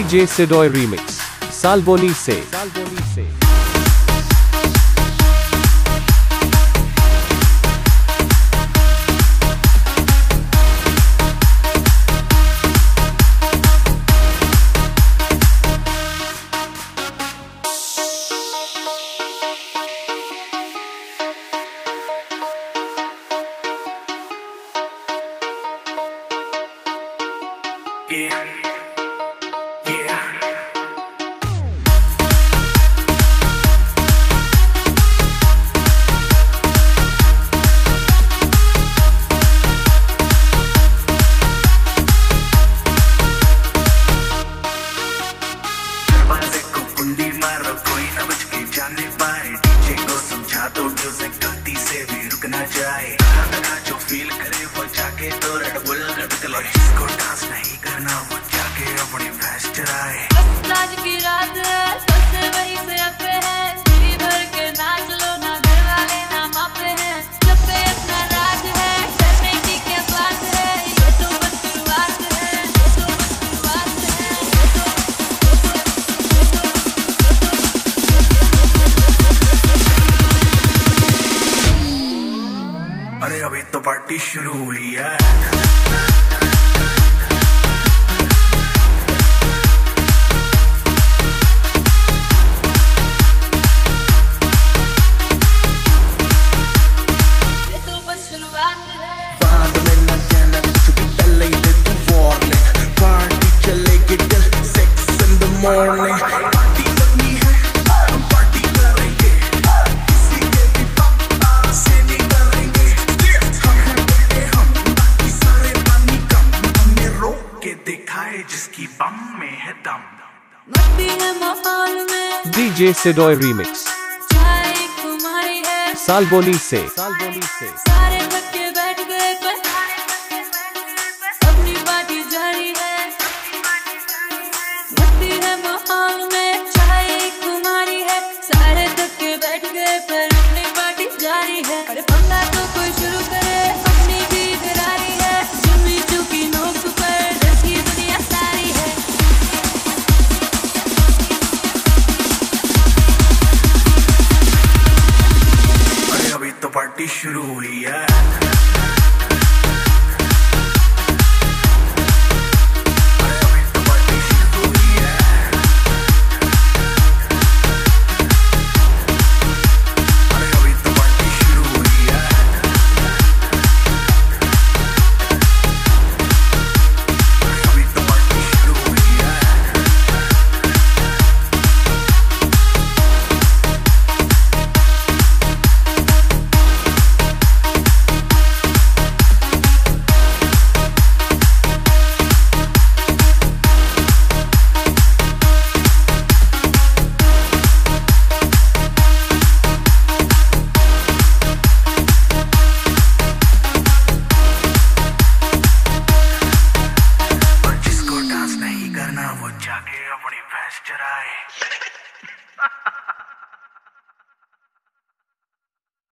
DJ सिडोय remix Salboni से। कोई ना बच के जाने पाए, डीजे को समझा दो म्यूजिक गलती से भी रुक ना जाए। जो फील करे वो जाके तो रेड बुल रख ले, जिसको डांस नहीं करना वो जाके अपनी फैस्ट चलाए। आज की रात है सबसे वही से अपे है, जी भर के नाच लो ना घर वाले ना मापे हैं। जब पे अपना राज है करने की क्या बात है, ये तो बस शुरुआत है, ये तो बस शुरुआत है, अरे अभी तो पार्टी शुरू हुई है। Morning पार्टी करनी है, हम पार्टी करेंगे, किसी के भी पापा से नहीं डरेंगे। हम हैं बड़े, हम बाकी सारे पानी कम, हमने रोक के दिखाए जिसकी बम में है दम। मस्ती है माहौल में, डीजे सिडोय रीमिक्स चाय कुमारी है सालबोनी से।